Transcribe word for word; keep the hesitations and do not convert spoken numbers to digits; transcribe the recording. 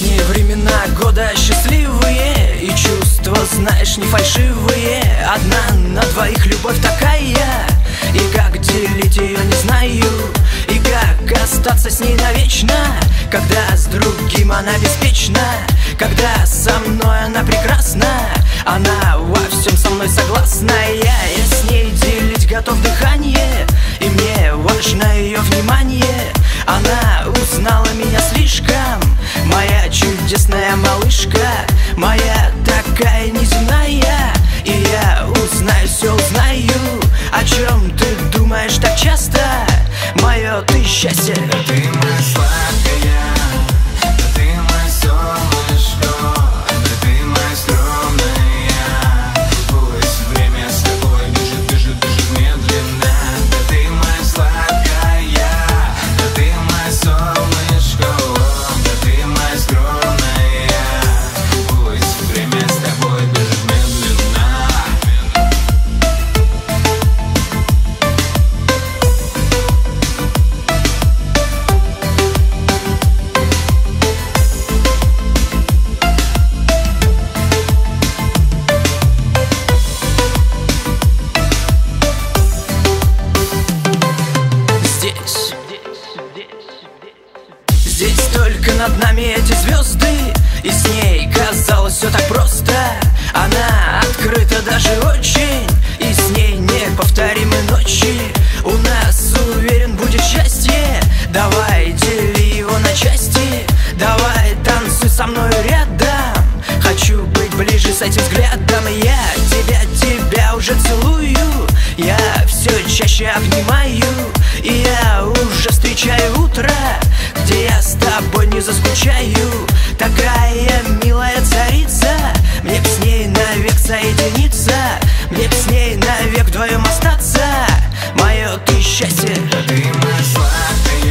ней времена года счастливые, и чувства, знаешь, не фальшивые. Одна на двоих любовь такая, и как делить ее не знаю, и как остаться с ней навечно, когда с другим она беспечна, когда со мной она прекрасна, она во всем со мной согласна. Я, я с ней делить готов дыхание, и мне важно ее внимание. Она узнала меня слишком, моя чудесная малышка, моя такая неземная. И я узнаю, все узнаю, о чем ты думаешь так часто, мое ты счастье. Да ты моя сладкая, да ты моя солнышко, да ты моя скромная. Пусть время с тобой бежит, бежит, бежит медленно. Да ты моя сладкая, да ты моя солнышко, да ты моя скромная. Пусть время с тобой бежит медленно. Здесь, здесь только над нами эти звезды, и с ней казалось все так просто. Она открыта даже очень, и с ней неповторимы ночи. У нас, уверен, будет счастье. Давай, дели его на части, давай, танцуй со мной рядом. Хочу быть ближе с этим взглядом. Я тебя, тебя уже целую, я все чаще обнимаю, и я уже встречаю утро, где я с тобой не заскучаю. Такая милая царица, мне б с ней навек соединиться, мне б с ней навек вдвоем остаться, мое ты счастье. Да ты моя сладкая.